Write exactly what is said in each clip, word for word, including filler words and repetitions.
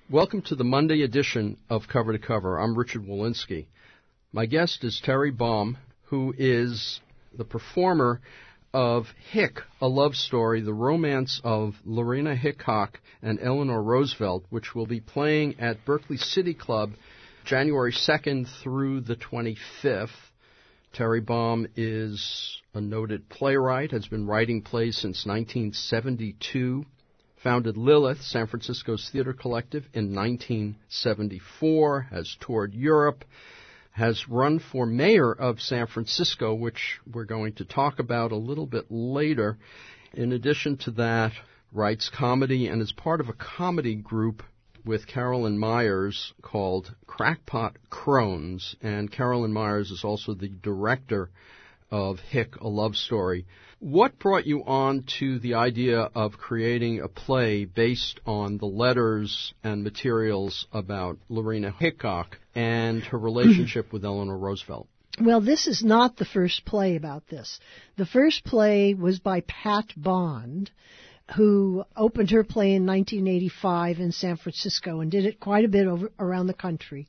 Welcome to the Monday edition of Cover to Cover. I'm Richard Walensky. My guest is Terry Baum, who is the performer of Hick, A Love Story, the romance of Lorena Hickok and Eleanor Roosevelt, which will be playing at Berkeley City Club January second through the twenty-fifth. Terry Baum is a noted playwright, has been writing plays since nineteen seventy-two. Founded Lilith, San Francisco's theater collective, in nineteen seventy-four, has toured Europe, has run for mayor of San Francisco, which we're going to talk about a little bit later. In addition to that, writes comedy and is part of a comedy group with Carolyn Myers called Crackpot Crones, and Carolyn Myers is also the director of Hick, A Love Story. What brought you on to the idea of creating a play based on the letters and materials about Lorena Hickok and her relationship with Eleanor Roosevelt? Well, this is not the first play about this. The first play was by Pat Bond, who opened her play in nineteen eighty-five in San Francisco and did it quite a bit over, around the country.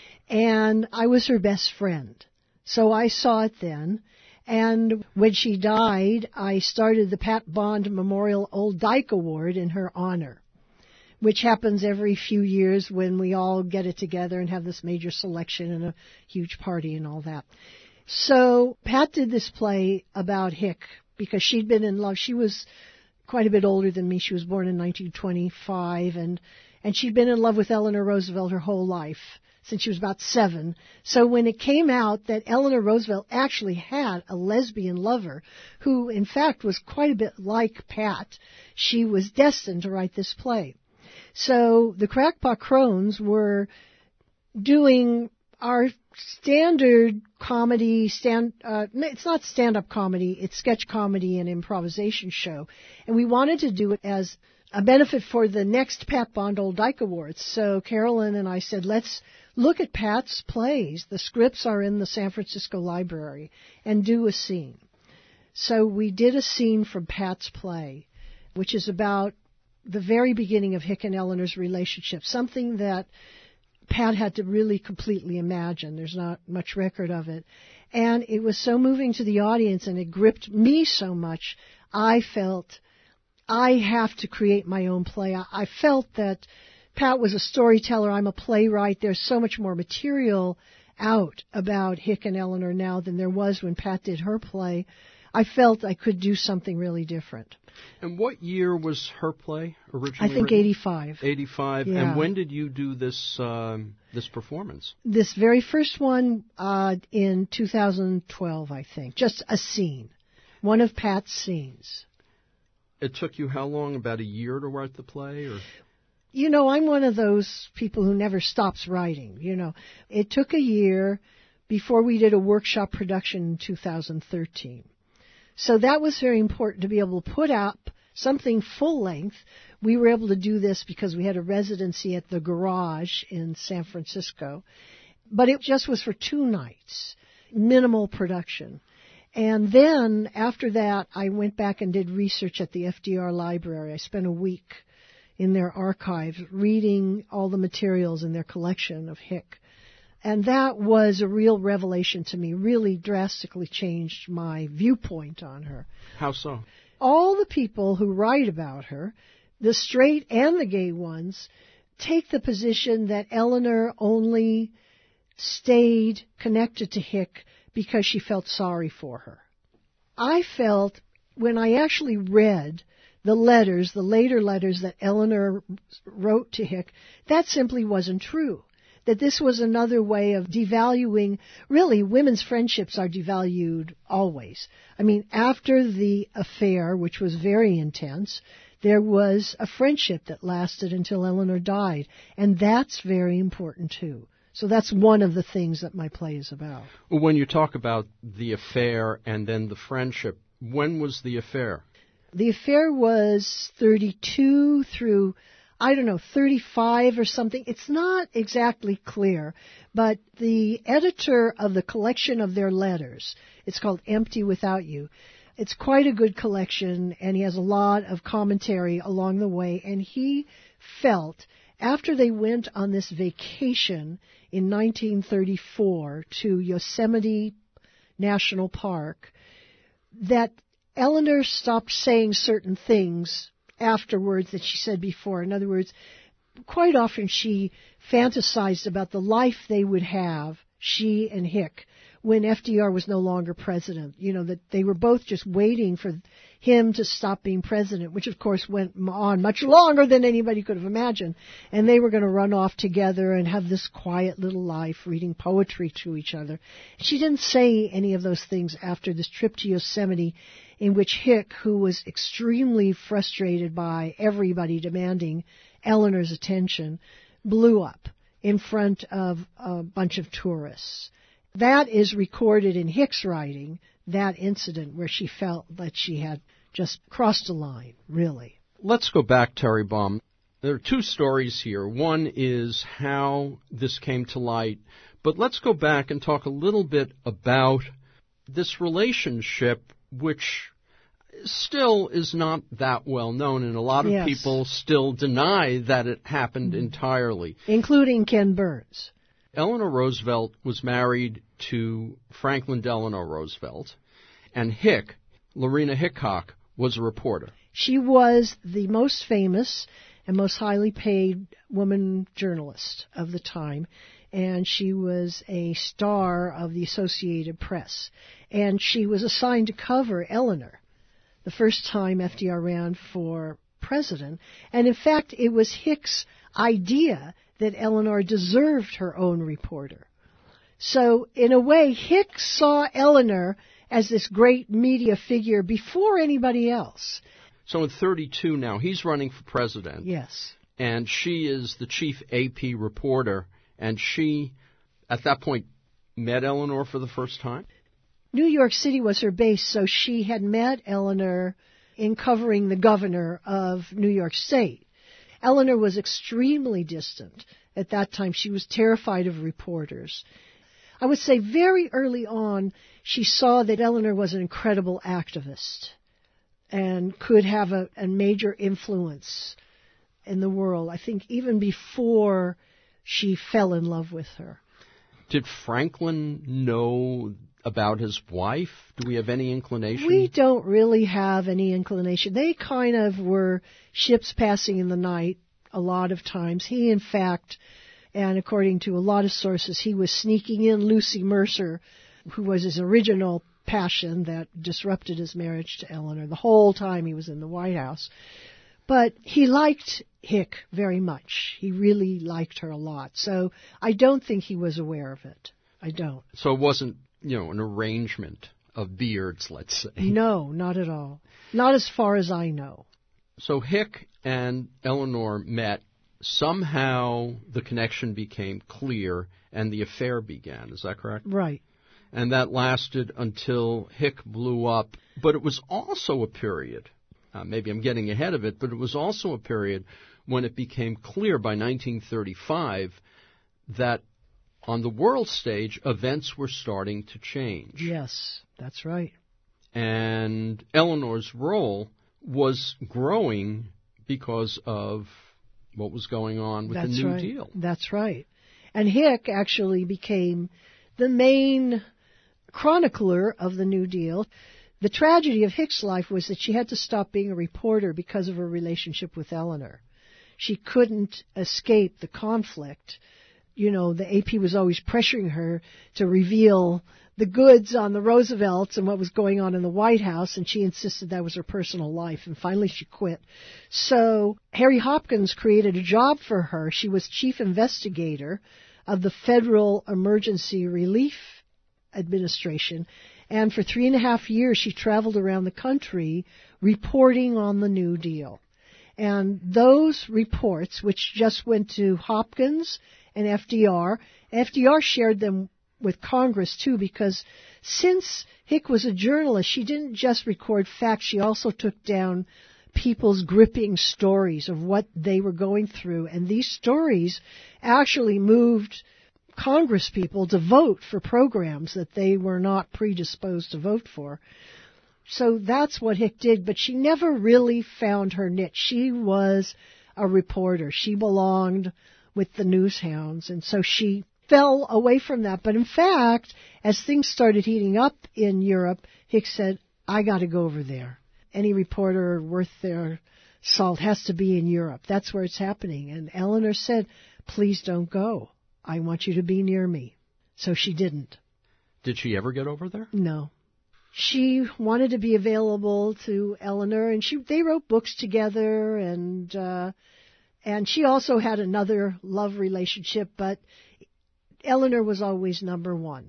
And I was her best friend. So I saw it then. And when she died, I started the Pat Bond Memorial Old Dyke Award in her honor, which happens every few years when we all get it together and have this major selection and a huge party and all that. So Pat did this play about Hick because she'd been in love. She was quite a bit older than me. She was born in nineteen twenty-five, and, and she'd been in love with Eleanor Roosevelt her whole life, since she was about seven. So when it came out that Eleanor Roosevelt actually had a lesbian lover who, in fact, was quite a bit like Pat, she was destined to write this play. So the Crackpot Crones were doing our standard comedy, stand, uh, it's not stand-up comedy, it's sketch comedy and improvisation show. And we wanted to do it as a benefit for the next Pat Bond Old Dyke Awards. So Carolyn and I said, let's look at Pat's plays. The scripts are in the San Francisco Library, and do a scene. So we did a scene from Pat's play, which is about the very beginning of Hick and Eleanor's relationship, something that Pat had to really completely imagine. There's not much record of it. And it was so moving to the audience, and it gripped me so much, I felt I have to create my own play. I, I felt that Pat was a storyteller. I'm a playwright. There's so much more material out about Hick and Eleanor now than there was when Pat did her play. I felt I could do something really different. And what year was her play originally I think written? eighty-five. eighty-five. Yeah. And when did you do this um, this performance? This very first one uh, in two thousand twelve, I think. Just a scene. One of Pat's scenes. It took you how long? About a year to write the play? Or? You know, I'm one of those people who never stops writing, you know. It took a year before we did a workshop production in two thousand thirteen. So that was very important to be able to put up something full length. We were able to do this because we had a residency at the Garage in San Francisco. But it just was for two nights, minimal production. And then after that, I went back and did research at the F D R Library. I spent a week in their archives reading all the materials in their collection of Hick. And that was a real revelation to me, really drastically changed my viewpoint on her. How so? All the people who write about her, the straight and the gay ones, take the position that Eleanor only stayed connected to Hick because she felt sorry for her. I felt, when I actually read the letters, the later letters that Eleanor wrote to Hick, that simply wasn't true. That this was another way of devaluing, really, women's friendships are devalued always. I mean, after the affair, which was very intense, there was a friendship that lasted until Eleanor died, and that's very important too. So that's one of the things that my play is about. When you talk about the affair and then the friendship, when was the affair? The affair was thirty-two through, I don't know, thirty-five or something. It's not exactly clear, but the editor of the collection of their letters, it's called Empty Without You. It's quite a good collection, and he has a lot of commentary along the way, and he felt, After they went on this vacation in nineteen thirty-four to Yosemite National Park, that Eleanor stopped saying certain things afterwards that she said before. In other words, quite often she fantasized about the life they would have, she and Hick, when F D R was no longer president. You know, that they were both just waiting for him to stop being president, which of course went on much longer than anybody could have imagined. And they were going to run off together and have this quiet little life, reading poetry to each other. She didn't say any of those things after this trip to Yosemite, in which Hick, who was extremely frustrated by everybody demanding Eleanor's attention, blew up in front of a bunch of tourists. That is recorded in Hick's writing, that incident where she felt that she had just crossed a line, really. Let's go back, Terry Baum. There are two stories here. One is how this came to light, but let's go back and talk a little bit about this relationship, which still is not that well known, and a lot of yes. people still deny that it happened mm-hmm. entirely. Including Ken Burns. Eleanor Roosevelt was married to Franklin Delano Roosevelt, and Hick, Lorena Hickok, was a reporter. She was the most famous and most highly paid woman journalist of the time, and she was a star of the Associated Press. And she was assigned to cover Eleanor the first time F D R ran for president. And in fact, it was Hick's idea that Eleanor deserved her own reporter. So, in a way, Hick saw Eleanor as this great media figure before anybody else. So in thirty-two now, he's running for president. Yes. And she is the chief A P reporter, and she, at that point, met Eleanor for the first time? New York City was her base, so she had met Eleanor in covering the governor of New York State. Eleanor was extremely distant at that time. She was terrified of reporters. I would say very early on, she saw that Eleanor was an incredible activist and could have a, a major influence in the world, I think even before she fell in love with her. Did Franklin know about his wife? Do we have any inclination? We don't really have any inclination. They kind of were ships passing in the night a lot of times. He, in fact, and according to a lot of sources, he was sneaking in Lucy Mercer, who was his original passion that disrupted his marriage to Eleanor the whole time he was in the White House. But he liked Hick very much. He really liked her a lot. So I don't think he was aware of it. I don't. So it wasn't, you know, an arrangement of beards, let's say. No, not at all. Not as far as I know. So Hick and Eleanor met. Somehow the connection became clear and the affair began. Is that correct? Right. And that lasted until Hick blew up. But it was also a period, uh, maybe I'm getting ahead of it, but it was also a period when it became clear by nineteen thirty-five that on the world stage, events were starting to change. Yes, that's right. And Eleanor's role was growing because of what was going on with that's the New right. Deal. That's right. And Hick actually became the main chronicler of the New Deal. The tragedy of Hick's life was that she had to stop being a reporter because of her relationship with Eleanor. She couldn't escape the conflict. You know, the A P was always pressuring her to reveal the goods on the Roosevelts and what was going on in the White House, and she insisted that was her personal life, and finally she quit. So Harry Hopkins created a job for her. She was chief investigator of the Federal Emergency Relief Administration, and for three and a half years she traveled around the country reporting on the New Deal. And those reports, which just went to Hopkins and F D R, F D R shared them with Congress, too, because since Hick was a journalist, she didn't just record facts, she also took down people's gripping stories of what they were going through. And these stories actually moved Congress people to vote for programs that they were not predisposed to vote for. So that's what Hick did, but she never really found her niche. She was a reporter. She belonged with the news hounds, and so she fell away from that. But in fact, as things started heating up in Europe, Hicks said, I got to go over there. Any reporter worth their salt has to be in Europe. That's where it's happening. And Eleanor said, please don't go. I want you to be near me. So she didn't. Did she ever get over there? No. She wanted to be available to Eleanor, and she they wrote books together, and uh, and she also had another love relationship, but Eleanor was always number one.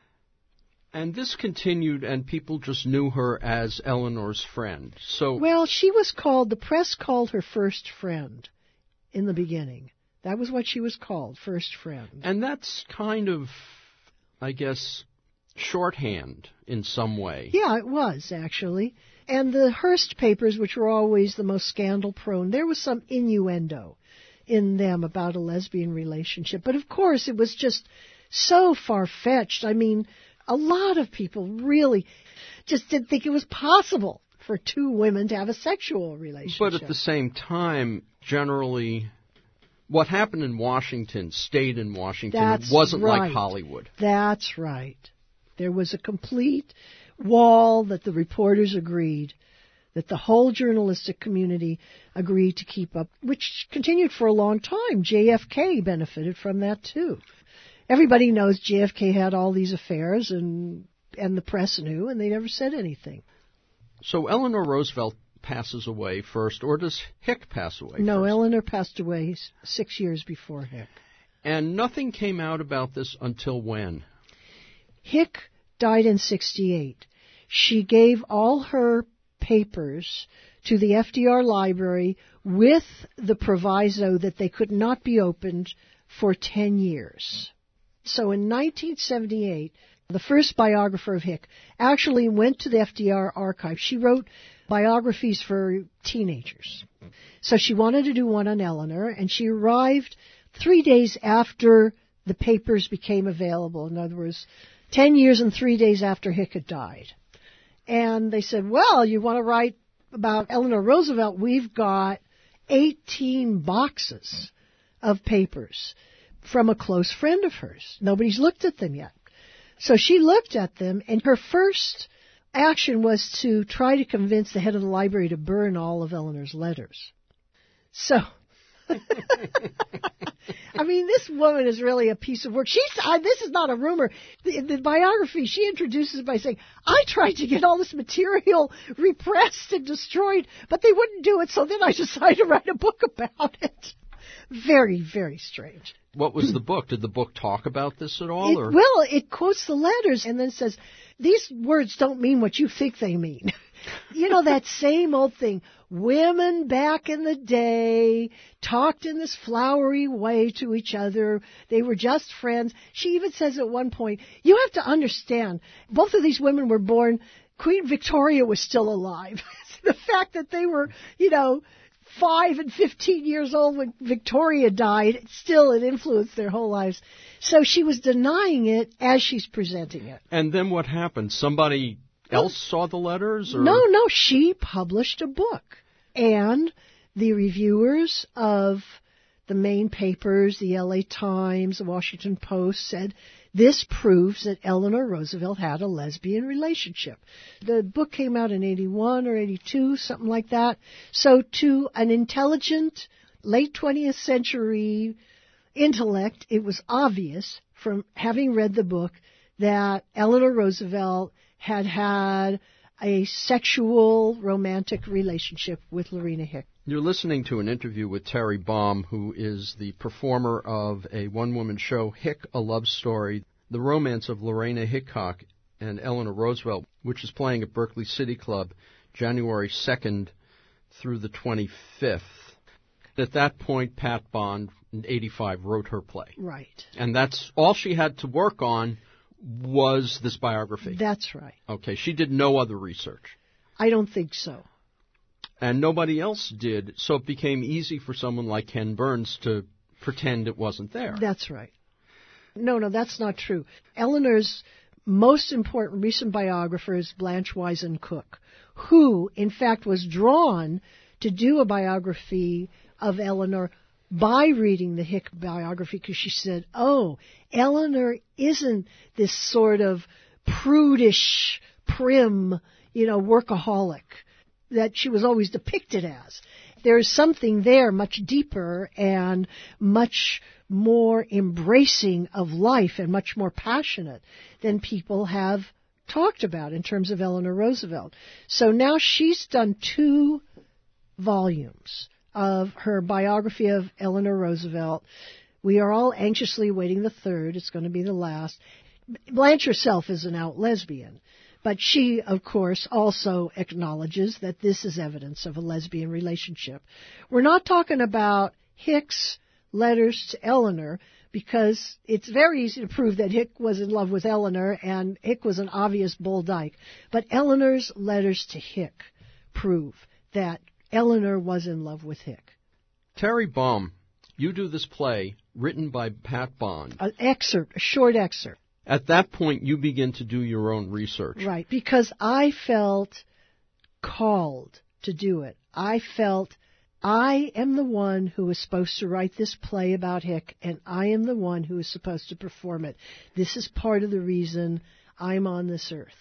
And this continued, and people just knew her as Eleanor's friend. So well, she was called, the press called her first friend in the beginning. That was what she was called, first friend. And that's kind of, I guess, shorthand in some way. Yeah, it was, actually. And the Hearst papers, which were always the most scandal-prone, there was some innuendo in them about a lesbian relationship. But, of course, it was just so far-fetched. I mean, a lot of people really just didn't think it was possible for two women to have a sexual relationship. But at the same time, generally, what happened in Washington stayed in Washington. That's it wasn't right. like Hollywood. That's right. There was a complete wall that the reporters agreed, that the whole journalistic community agreed to keep up, which continued for a long time. J F K benefited from that, too. Everybody knows J F K had all these affairs, and and the press knew, and they never said anything. So Eleanor Roosevelt passes away first, or does Hick pass away no, first? No, Eleanor passed away six years before Hick. And nothing came out about this until when? Hick died in sixty-eight. She gave all her papers to the F D R library with the proviso that they could not be opened for ten years. So in nineteen seventy-eight, the first biographer of Hick actually went to the F D R archive. She wrote biographies for teenagers. So she wanted to do one on Eleanor, and she arrived three days after the papers became available. In other words, ten years and three days after Hick had died. And they said, well, you want to write about Eleanor Roosevelt? We've got eighteen boxes of papers from a close friend of hers. Nobody's looked at them yet. So she looked at them, and her first action was to try to convince the head of the library to burn all of Eleanor's letters. So, I mean, this woman is really a piece of work. She's, uh, this is not a rumor. The, the biography, she introduces by saying, I tried to get all this material repressed and destroyed, but they wouldn't do it, so then I decided to write a book about it. Very, very strange. What was the book? Did the book talk about this at all? It, or? Well, it quotes the letters and then says, these words don't mean what you think they mean. You know, that same old thing. Women back in the day talked in this flowery way to each other. They were just friends. She even says at one point, you have to understand, both of these women were born, Queen Victoria was still alive. The fact that they were, you know, five and fifteen years old when Victoria died, still it influenced their whole lives. So she was denying it as she's presenting it. And then what happened? Somebody else saw the letters? Or? No, no, she published a book. And the reviewers of the main papers, the L A Times, the Washington Post, said, this proves that Eleanor Roosevelt had a lesbian relationship. The book came out in eighty-one or eighty-two, something like that. So to an intelligent, late twentieth century intellect, it was obvious from having read the book that Eleanor Roosevelt had had a sexual, romantic relationship with Lorena Hick. You're listening to an interview with Terry Baum, who is the performer of a one-woman show, Hick, A Love Story, the romance of Lorena Hickok and Eleanor Roosevelt, which is playing at Berkeley City Club January second through the twenty-fifth. At that point, Pat Bond, in eighty-five, wrote her play. Right. And that's all she had to work on was this biography. That's right. Okay, she did no other research. I don't think so. And nobody else did, so it became easy for someone like Ken Burns to pretend it wasn't there. That's right. No, no, that's not true. Eleanor's most important recent biographer is Blanche Wiesen Cook, who, in fact, was drawn to do a biography of Eleanor by reading the Hick biography, because she said, oh, Eleanor isn't this sort of prudish, prim, you know, workaholic that she was always depicted as. There's something there much deeper and much more embracing of life and much more passionate than people have talked about in terms of Eleanor Roosevelt. So now she's done two volumes of her biography of Eleanor Roosevelt. We are all anxiously awaiting the third. It's going to be the last. Blanche herself is an out lesbian, but she, of course, also acknowledges that this is evidence of a lesbian relationship. We're not talking about Hick's letters to Eleanor, because it's very easy to prove that Hick was in love with Eleanor, and Hick was an obvious bull dyke. But Eleanor's letters to Hick prove that Eleanor was in love with Hick. Terry Baum, you do this play written by Pat Bond. An excerpt, a short excerpt. At that point, you begin to do your own research. Right, because I felt called to do it. I felt I am the one who is supposed to write this play about Hick, and I am the one who is supposed to perform it. This is part of the reason I'm on this earth.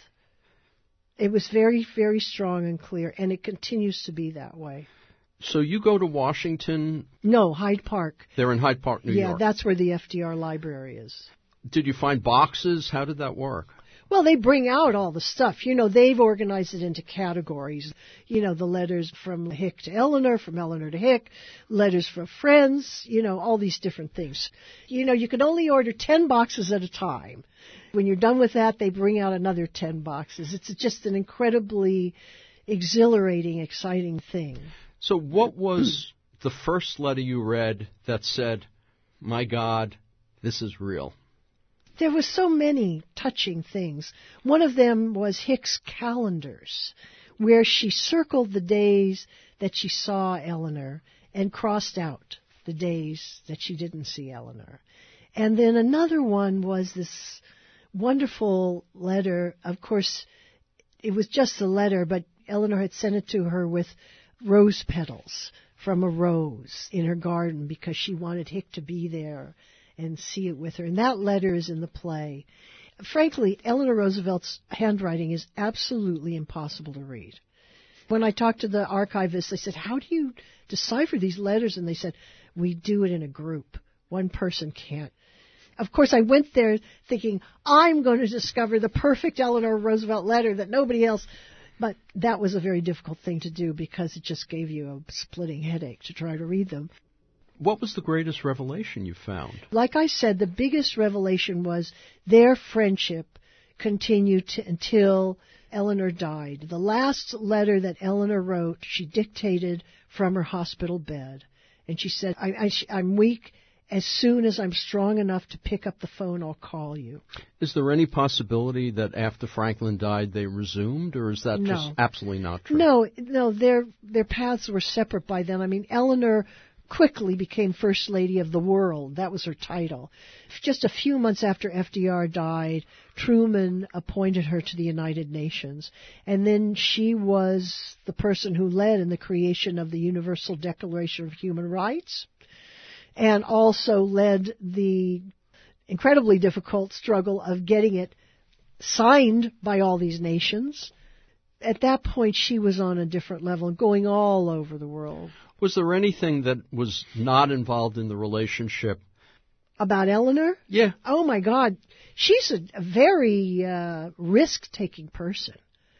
It was very, very strong and clear, and it continues to be that way. So you go to Washington? No, Hyde Park. They're in Hyde Park, New yeah, York. Yeah, that's where the F D R library is. Did you find boxes? How did that work? Well, they bring out all the stuff. You know, they've organized it into categories. You know, the letters from Hick to Eleanor, from Eleanor to Hick, letters from friends, you know, all these different things. You know, you can only order ten boxes at a time. When you're done with that, they bring out another ten boxes. It's just an incredibly exhilarating, exciting thing. So what was the first letter you read that said, my God, this is real? There were so many touching things. One of them was Hick's calendars, where she circled the days that she saw Eleanor and crossed out the days that she didn't see Eleanor. And then another one was this wonderful letter. Of course, it was just a letter, but Eleanor had sent it to her with rose petals from a rose in her garden because she wanted Hick to be there and see it with her. And that letter is in the play. Frankly, Eleanor Roosevelt's handwriting is absolutely impossible to read. When I talked to the archivist, I said, how do you decipher these letters? And they said, we do it in a group. One person can't. Of course, I went there thinking, I'm going to discover the perfect Eleanor Roosevelt letter that nobody else... But that was a very difficult thing to do because it just gave you a splitting headache to try to read them. What was the greatest revelation you found? Like I said, the biggest revelation was their friendship continued to, until Eleanor died. The last letter that Eleanor wrote, she dictated from her hospital bed. And she said, I, I, I'm weak. As soon as I'm strong enough to pick up the phone, I'll call you. Is there any possibility that after Franklin died they resumed, or is that no. just absolutely not true? No, no, their their paths were separate by then. I mean, Eleanor quickly became First Lady of the World. That was her title. Just a few months after F D R died, Truman appointed her to the United Nations. And then she was the person who led in the creation of the Universal Declaration of Human Rights, and also led the incredibly difficult struggle of getting it signed by all these nations. At that point, she was on a different level, going all over the world. Was there anything that was not involved in the relationship? About Eleanor? Yeah. Oh, my God. She's a, a very uh, risk-taking person.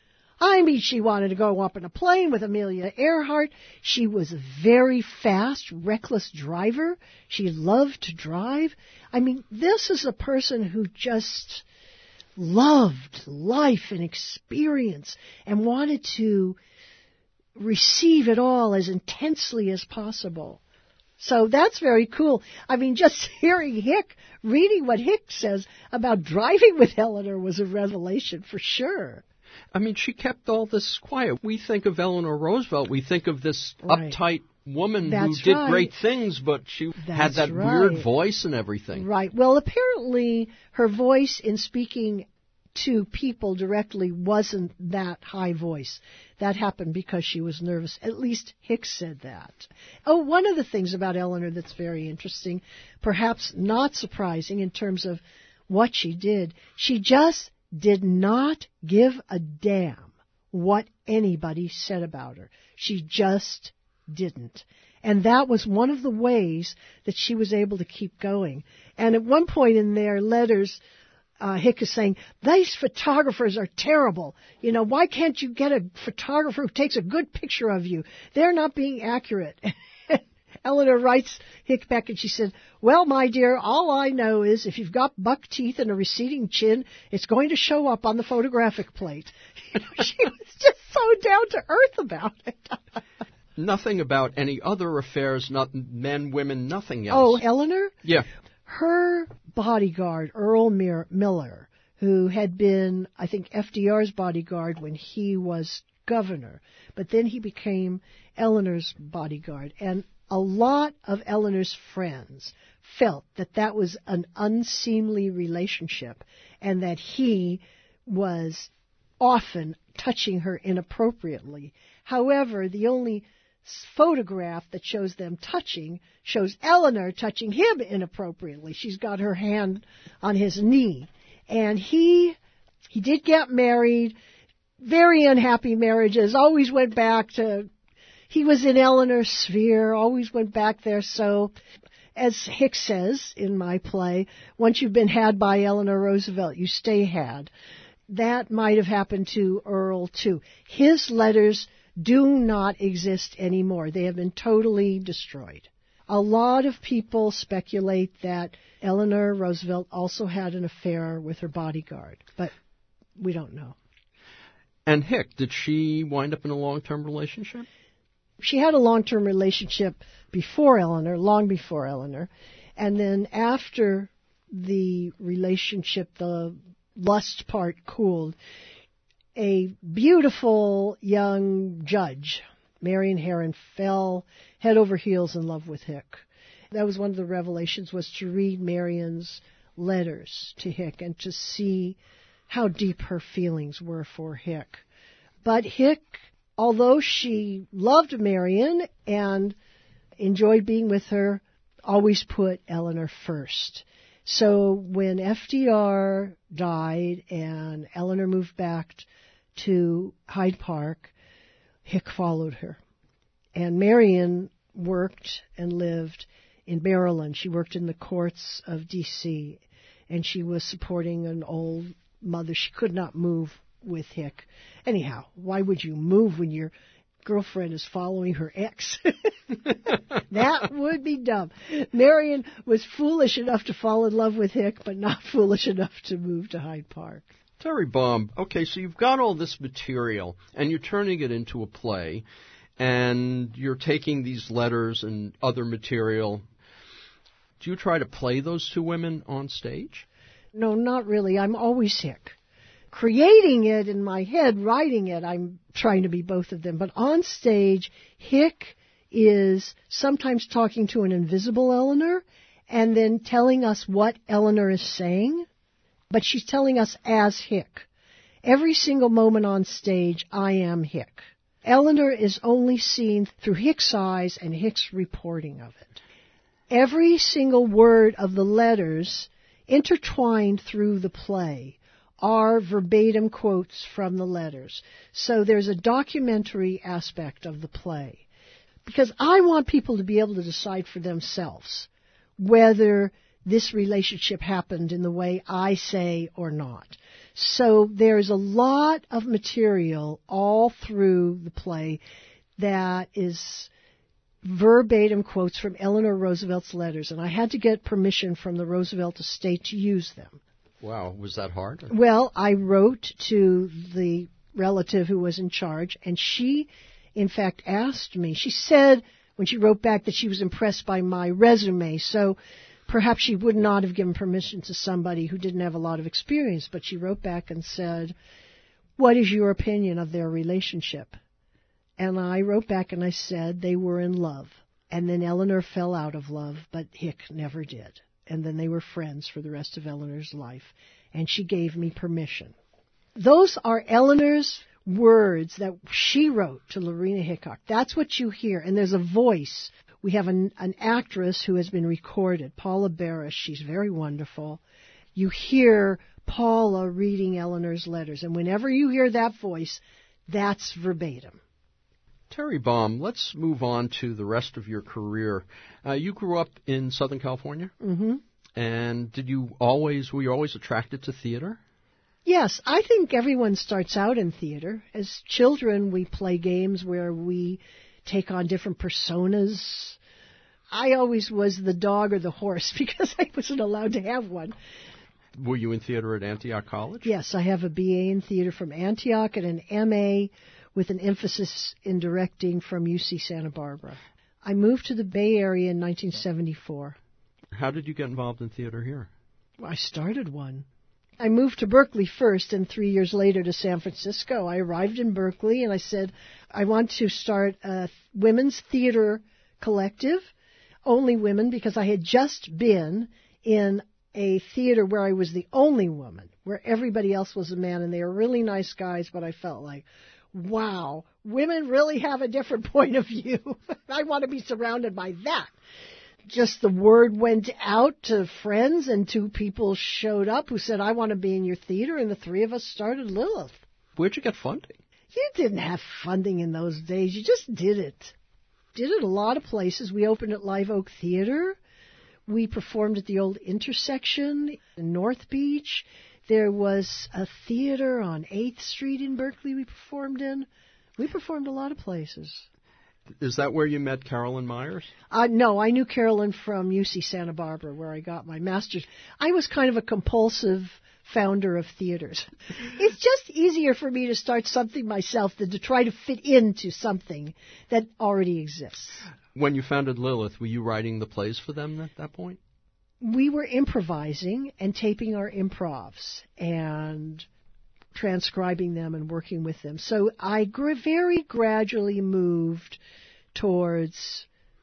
I mean, she wanted to go up in a plane with Amelia Earhart. She was a very fast, reckless driver. She loved to drive. I mean, this is a person who just loved life and experience and wanted to receive it all as intensely as possible. So that's very cool. I mean, just hearing Hick, reading what Hick says about driving with Eleanor was a revelation for sure. I mean, she kept all this quiet. We think of Eleanor Roosevelt, we think of this right. uptight woman That's who did right. great things, but she That's had that right. weird voice and everything. Right. Well, apparently her voice in speaking to people directly wasn't that high voice. That happened because she was nervous. At least Hicks said that. Oh, one of the things about Eleanor that's very interesting, perhaps not surprising in terms of what she did, she just did not give a damn what anybody said about her. She just didn't. And that was one of the ways that she was able to keep going. And at one point in their letters, uh, Hick is saying, these photographers are terrible. You know, why can't you get a photographer who takes a good picture of you? They're not being accurate. Eleanor writes Hick back and she said, well, my dear, all I know is if you've got buck teeth and a receding chin, it's going to show up on the photographic plate. You know, she was just so down to earth about it. Nothing about any other affairs, not men, women, nothing else. Oh, Eleanor? Yeah. Her bodyguard, Earl Mir- Miller, who had been, I think, F D R's bodyguard when he was governor, but then he became Eleanor's bodyguard. And a lot of Eleanor's friends felt that that was an unseemly relationship and that he was often touching her inappropriately. However, the only photograph that shows them touching shows Eleanor touching him inappropriately. She's got her hand on his knee. And he he did get married, very unhappy marriages, always went back to, he was in Eleanor's sphere, always went back there. So, as Hicks says in my play, once you've been had by Eleanor Roosevelt, you stay had. That might have happened to Earl, too. His letters do not exist anymore. They have been totally destroyed. A lot of people speculate that Eleanor Roosevelt also had an affair with her bodyguard, but we don't know. And Hick, did she wind up in a long-term relationship? She had a long-term relationship before Eleanor, long before Eleanor, and then after the relationship, the lust part cooled, a beautiful young judge, Marion Herron, fell head over heels in love with Hick. That was one of the revelations, was to read Marion's letters to Hick and to see how deep her feelings were for Hick. But Hick, although she loved Marion and enjoyed being with her, always put Eleanor first. So when F D R died and Eleanor moved back to Hyde Park, Hick followed her. And Marion worked and lived in Maryland. She worked in the courts of D C, and she was supporting an old mother. She could not move with Hick. Anyhow, why would you move when your girlfriend is following her ex? That would be dumb. Marion was foolish enough to fall in love with Hick, but not foolish enough to move to Hyde Park. Terry Baum, okay, so you've got all this material, and you're turning it into a play, and you're taking these letters and other material. Do you try to play those two women on stage? No, not really. I'm always Hick. Creating it in my head, writing it, I'm trying to be both of them. But on stage, Hick is sometimes talking to an invisible Eleanor and then telling us what Eleanor is saying. But she's telling us as Hick. Every single moment on stage, I am Hick. Eleanor is only seen through Hick's eyes and Hick's reporting of it. Every single word of the letters intertwined through the play are verbatim quotes from the letters. So there's a documentary aspect of the play. Because I want people to be able to decide for themselves whether this relationship happened in the way I say or not. So there's a lot of material all through the play that is verbatim quotes from Eleanor Roosevelt's letters, and I had to get permission from the Roosevelt estate to use them. Wow, was that hard? Well, I wrote to the relative who was in charge, and she, in fact, asked me. She said when she wrote back that she was impressed by my resume, so perhaps she would not have given permission to somebody who didn't have a lot of experience, but she wrote back and said, what is your opinion of their relationship? And I wrote back and I said they were in love. And then Eleanor fell out of love, but Hick never did. and then they were friends for the rest of Eleanor's life, and she gave me permission. Those are Eleanor's words that she wrote to Lorena Hickok. That's what you hear, and there's a voice. We have an, an actress who has been recorded, Paula Barish. She's very wonderful. You hear Paula reading Eleanor's letters, and whenever you hear that voice, that's verbatim. Terry Baum, let's move on to the rest of your career. Uh, you grew up in Southern California? Mm-hmm. And did you always, were you always attracted to theater? Yes, I think everyone starts out in theater. As children, we play games where we take on different personas. I always was the dog or the horse because I wasn't allowed to have one. Were you in theater at Antioch College? Yes, I have a B A in theater from Antioch and an M A with an emphasis in directing from U C Santa Barbara. I moved to the Bay Area in nineteen seventy-four. How did you get involved in theater here? I started one. I moved to Berkeley first, and three years later to San Francisco. I arrived in Berkeley, and I said, I want to start a women's theater collective, only women, because I had just been in a theater where I was the only woman, where everybody else was a man, and they were really nice guys, but I felt like, wow, women really have a different point of view. I want to be surrounded by that. Just the word went out to friends, and two people showed up who said, I want to be in your theater, and the three of us started Lilith. Where'd you get funding? You didn't have funding in those days. You just did it. Did it a lot of places. We opened at Live Oak Theater. We performed at the old Intersection in North Beach. There was a theater on eighth Street in Berkeley we performed in. We performed a lot of places. Is that where you met Carolyn Myers? Uh, no, I knew Carolyn from U C Santa Barbara, where I got my master's. I was kind of a compulsive founder of theaters. It's just easier for me to start something myself than to try to fit into something that already exists. When you founded Lilith, were you writing the plays for them at that point? We were improvising and taping our improvs and transcribing them and working with them. So I gr- very gradually moved towards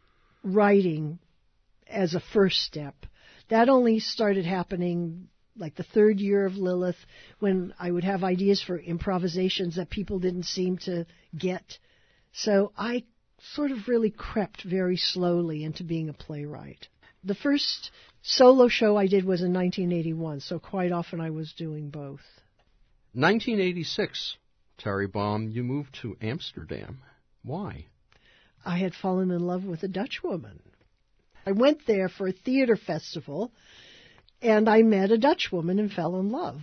writing as a first step. That only started happening like the third year of Lilith, when I would have ideas for improvisations that people didn't seem to get. So I sort of really crept very slowly into being a playwright. The first solo show I did was in nineteen eighty-one, so quite often I was doing both. nineteen eighty-six, Terry Baum, you moved to Amsterdam. Why? I had fallen in love with a Dutch woman. I went there for a theater festival, and I met a Dutch woman and fell in love.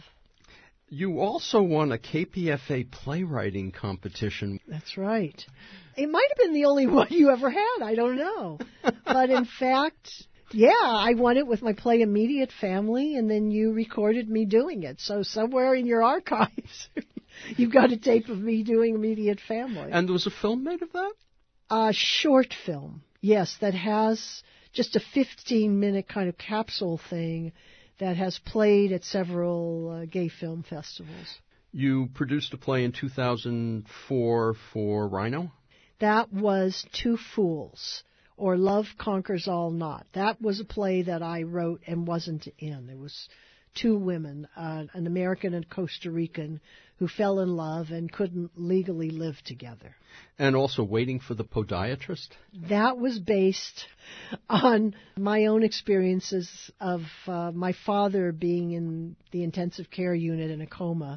You also won a K P F A playwriting competition. That's right. It might have been the only one you ever had. I don't know. But in fact, yeah, I won it with my play Immediate Family, and then you recorded me doing it. So somewhere in your archives, you've got a tape of me doing Immediate Family. And there was a film made of that? A short film, yes, that has just a fifteen-minute kind of capsule thing that has played at several uh, gay film festivals. You produced a play in two thousand four for Rhino? That was Two Fools, or Love Conquers All Not. That was a play that I wrote and wasn't in. It was two women, uh, an American and Costa Rican, who fell in love and couldn't legally live together. And also Waiting for the Podiatrist? That was based on my own experiences of uh, my father being in the intensive care unit in a coma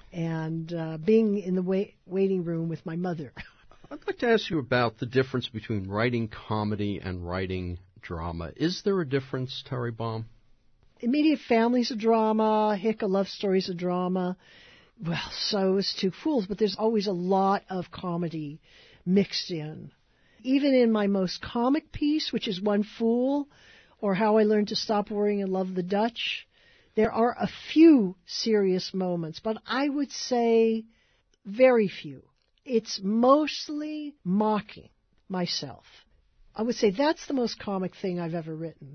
and uh, being in the wait- waiting room with my mother. I'd like to ask you about the difference between writing comedy and writing drama. Is there a difference, Terry Baum? Immediate Family's a drama. Hick, A Love Story's a drama. Well, so is Two Fools, but there's always a lot of comedy mixed in. Even in my most comic piece, which is One Fool, or How I Learned to Stop Worrying and Love the Dutch, there are a few serious moments, but I would say very few. It's mostly mocking myself. I would say that's the most comic thing I've ever written.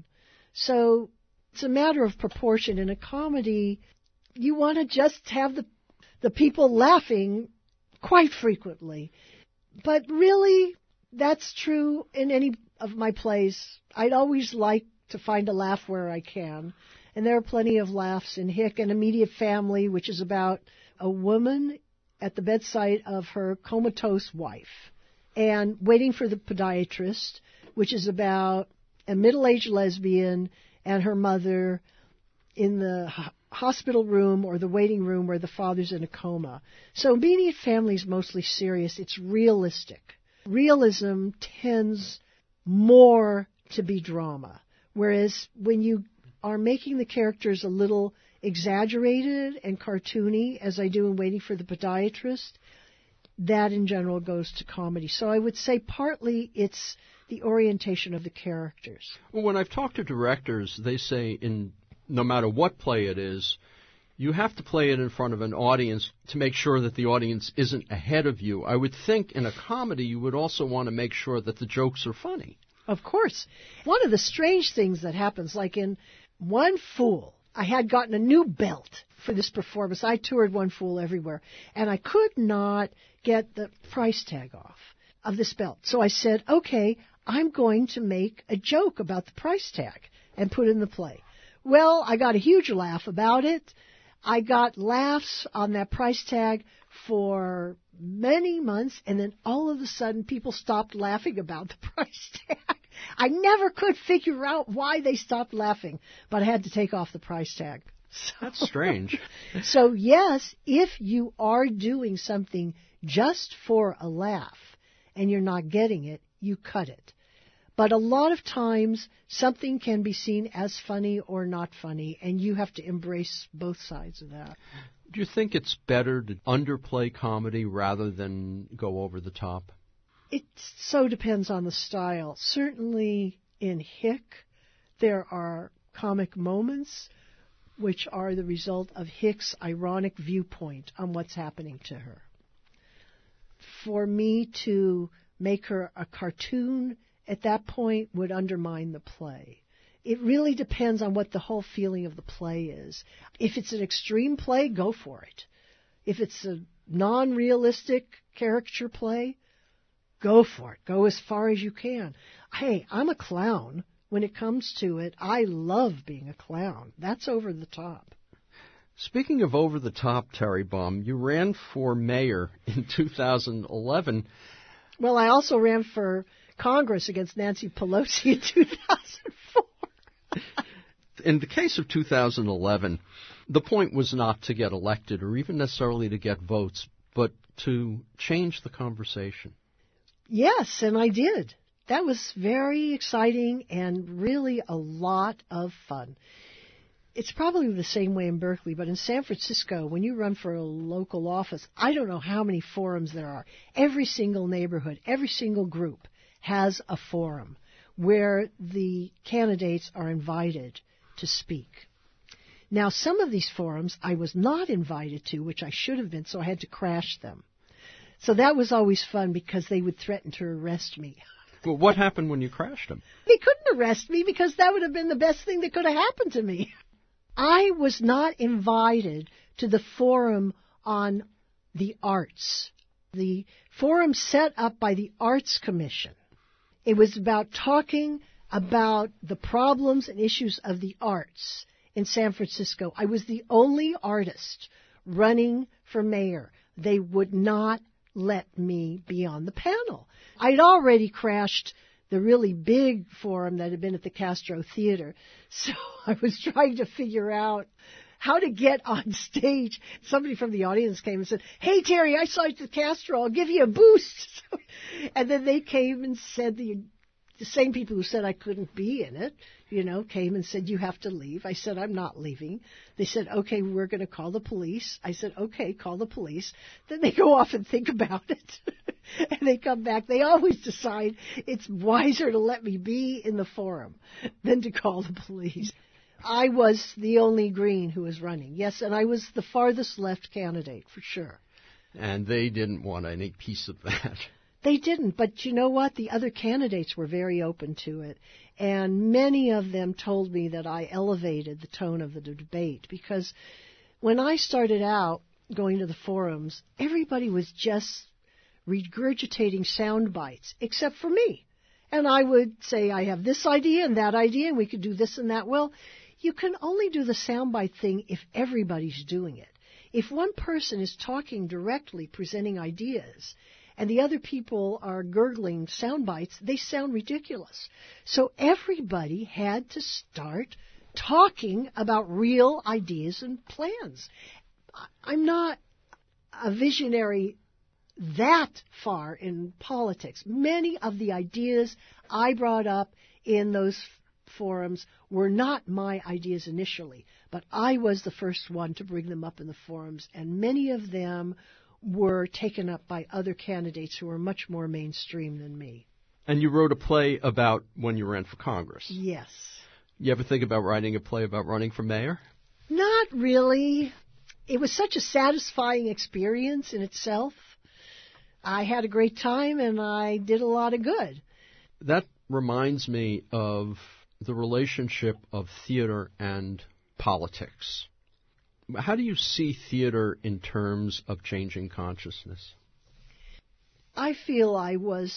So it's a matter of proportion. In a comedy, you want to just have the the people laughing quite frequently. But really, that's true in any of my plays. I'd always like to find a laugh where I can. And there are plenty of laughs in Hick, An Immediate Family, which is about a woman at the bedside of her comatose wife and waiting for the podiatrist, which is about a middle-aged lesbian and her mother in the hospital room or the waiting room where the father's in a coma. So Immediate Family is mostly serious. It's realistic. Realism tends more to be drama, whereas when you are making the characters a little exaggerated and cartoony, as I do in Waiting for the Podiatrist, that in general goes to comedy. So I would say partly it's the orientation of the characters. Well, when I've talked to directors, they say in no matter what play it is, you have to play it in front of an audience to make sure that the audience isn't ahead of you. I would think in a comedy you would also want to make sure that the jokes are funny. Of course. One of the strange things that happens, like in One Fool, I had gotten a new belt for this performance. I toured One Fool everywhere, and I could not get the price tag off of this belt. So I said, okay, I'm going to make a joke about the price tag and put it in the play. Well, I got a huge laugh about it. I got laughs on that price tag for many months, and then all of a sudden people stopped laughing about the price tag. I never could figure out why they stopped laughing, but I had to take off the price tag. So, that's strange. So yes, if you are doing something just for a laugh and you're not getting it, you cut it. But a lot of times, something can be seen as funny or not funny, and you have to embrace both sides of that. Do you think it's better to underplay comedy rather than go over the top? It so depends on the style. Certainly in Hick, there are comic moments which are the result of Hick's ironic viewpoint on what's happening to her. For me to make her a cartoon at that point would undermine the play. It really depends on what the whole feeling of the play is. If it's an extreme play, go for it. If it's a non-realistic caricature play, go for it. Go as far as you can. Hey, I'm a clown. When it comes to it, I love being a clown. That's over the top. Speaking of over the top, Terry Baum, you ran for mayor in two thousand eleven. Well, I also ran for Congress against Nancy Pelosi in two thousand four. In the case of two thousand eleven, the point was not to get elected or even necessarily to get votes, but to change the conversation. Yes, and I did. That was very exciting and really a lot of fun. It's probably the same way in Berkeley, but in San Francisco, when you run for a local office, I don't know how many forums there are. Every single neighborhood, every single group has a forum where the candidates are invited to speak. Now, some of these forums I was not invited to, which I should have been, so I had to crash them. So that was always fun because they would threaten to arrest me. Well, what happened when you crashed them? They couldn't arrest me because that would have been the best thing that could have happened to me. I was not invited to the forum on the arts, the forum set up by the Arts Commission. It was about talking about the problems and issues of the arts in San Francisco. I was the only artist running for mayor. They would not let me be on the panel. I'd already crashed the really big forum that had been at the Castro Theater, so I was trying to figure out how to get on stage. Somebody from the audience came and said, "Hey, Terry, I saw you at the Castro. I'll give you a boost." And then they came and said, the, the same people who said I couldn't be in it, you know, came and said, "You have to leave." I said, "I'm not leaving." They said, "Okay, we're going to call the police." I said, "Okay, call the police." Then they go off and think about it. And they come back. They always decide it's wiser to let me be in the forum than to call the police. I was the only Green who was running. Yes, and I was the farthest left candidate, for sure. And they didn't want any piece of that. They didn't, but you know what? The other candidates were very open to it. And many of them told me that I elevated the tone of the debate, because when I started out going to the forums, everybody was just regurgitating sound bites, except for me. And I would say, I have this idea and that idea, and we could do this and that. Well, you can only do the soundbite thing if everybody's doing it. If one person is talking directly, presenting ideas, and the other people are gurgling sound bites, they sound ridiculous. So everybody had to start talking about real ideas and plans. I'm not a visionary that far in politics. Many of the ideas I brought up in those forums were not my ideas initially, but I was the first one to bring them up in the forums, and many of them were taken up by other candidates who were much more mainstream than me. And you wrote a play about when you ran for Congress. Yes. You ever think about writing a play about running for mayor? Not really. It was such a satisfying experience in itself. I had a great time, and I did a lot of good. That reminds me of the relationship of theater and politics. How do you see theater in terms of changing consciousness? I feel I was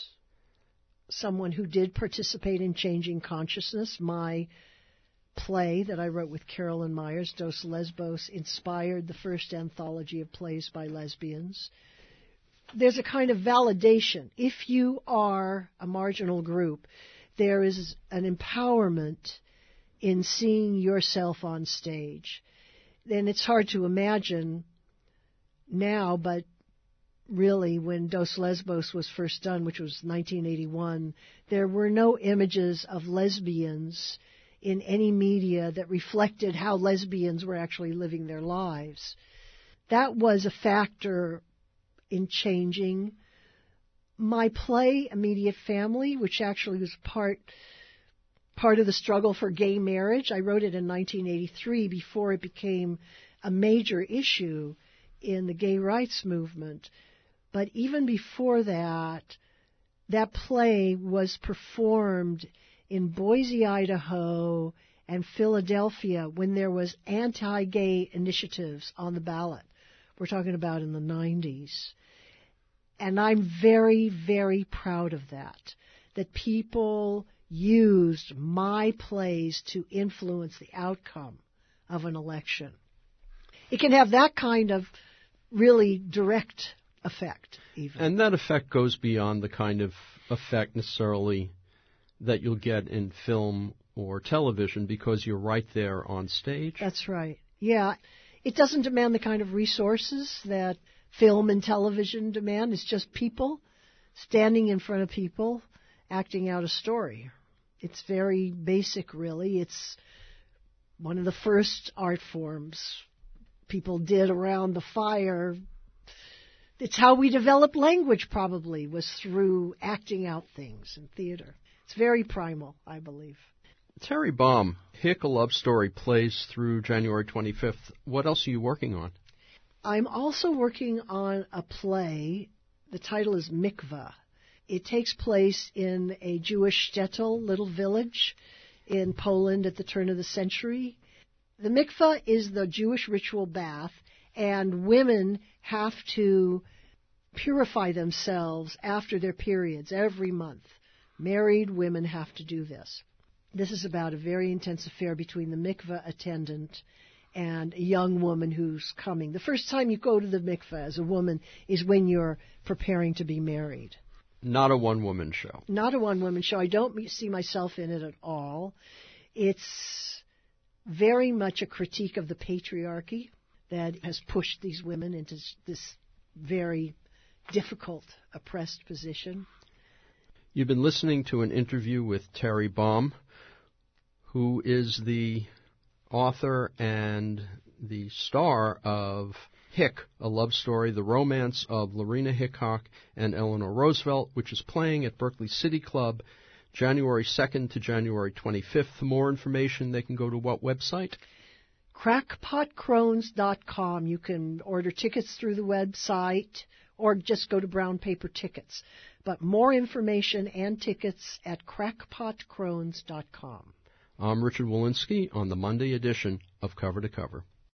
someone who did participate in changing consciousness. My play that I wrote with Carolyn Myers, Dos Lesbos, inspired the first anthology of plays by lesbians. There's a kind of validation. If you are a marginal group, there is an empowerment in seeing yourself on stage. And it's hard to imagine now, but really when Dos Lesbos was first done, which was nineteen eighty-one, there were no images of lesbians in any media that reflected how lesbians were actually living their lives. That was a factor in changing. My play, Immediate Family, which actually was part part of the struggle for gay marriage, I wrote it in nineteen eighty-three before it became a major issue in the gay rights movement. But even before that, that play was performed in Boise, Idaho, and Philadelphia when there was anti-gay initiatives on the ballot. We're talking about in the nineties. And I'm very, very proud of that, that people used my plays to influence the outcome of an election. It can have that kind of really direct effect, even. And that effect goes beyond the kind of effect necessarily that you'll get in film or television because you're right there on stage. That's right. Yeah. It doesn't demand the kind of resources that film and television demand. It's just people standing in front of people acting out a story. It's very basic, really. It's one of the first art forms people did around the fire. It's how we developed language, probably, was through acting out things in theater. It's very primal, I believe. Terry Baum, Hick, A Love Story, plays through January twenty-fifth. What else are you working on? I'm also working on a play. The title is Mikvah. It takes place in a Jewish shtetl, little village in Poland at the turn of the century. The mikvah is the Jewish ritual bath, and women have to purify themselves after their periods every month. Married women have to do this. This is about a very intense affair between the mikvah attendant and a young woman who's coming. The first time you go to the mikvah as a woman is when you're preparing to be married. Not a one-woman show. Not a one-woman show. I don't see myself in it at all. It's very much a critique of the patriarchy that has pushed these women into this very difficult, oppressed position. You've been listening to an interview with Terry Baum, who is the author and the star of Hick, A Love Story, the romance of Lorena Hickok and Eleanor Roosevelt, which is playing at Berkeley City Club January second to January twenty-fifth. For more information, they can go to what website? crackpot crones dot com. You can order tickets through the website or just go to Brown Paper Tickets. But more information and tickets at crackpot crones dot com. I'm Richard Wolinski on the Monday edition of Cover to Cover.